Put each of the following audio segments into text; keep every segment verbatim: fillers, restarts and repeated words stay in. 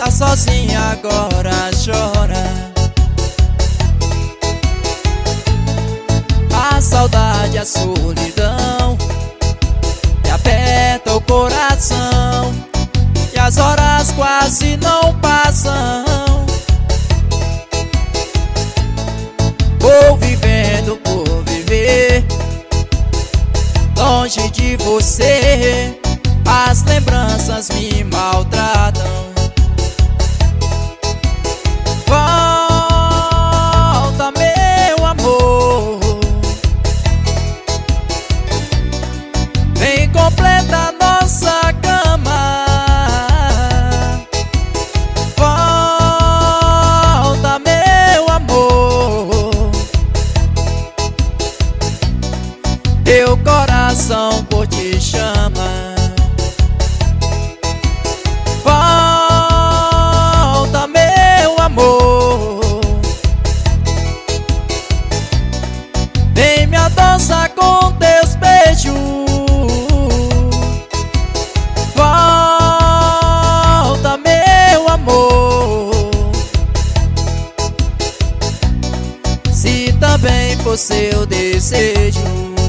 Tá sozinha agora, chora. A saudade, a solidão me aperta o coração, e as horas quase não passam. Vou vivendo por viver, longe de você. As lembranças me maltratam. Volta, meu amor, vem completa nossa cama. Volta, meu amor, teu coração por ti chama. Volta, meu amor, vem me adoçar com teus beijos. Volta, meu amor, se também for seu desejo.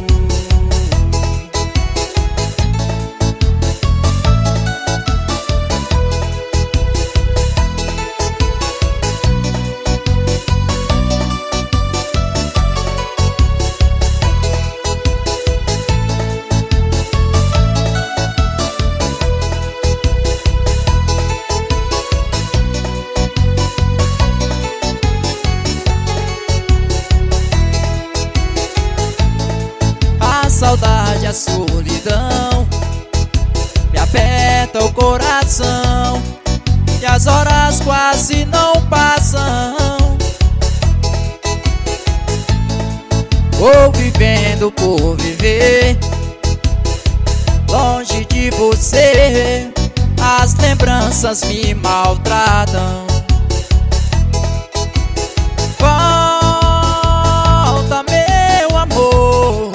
A saudade, a solidão me aperta o coração, e as horas quase não passam. Vou vivendo por viver, longe de você. As lembranças me maltratam. Volta, meu amor,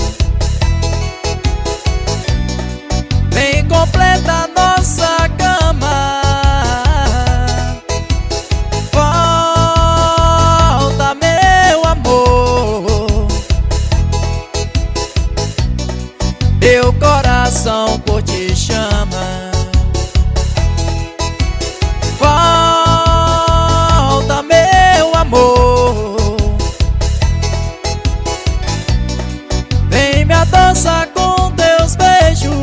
vem completa nossa cama. Volta, meu amor, teu coração por ti chama. Volta, meu amor, vem me adoçar com teus beijos.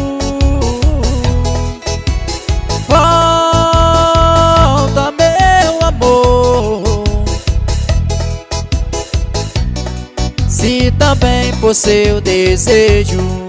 Volta, meu amor, se também for seu desejo.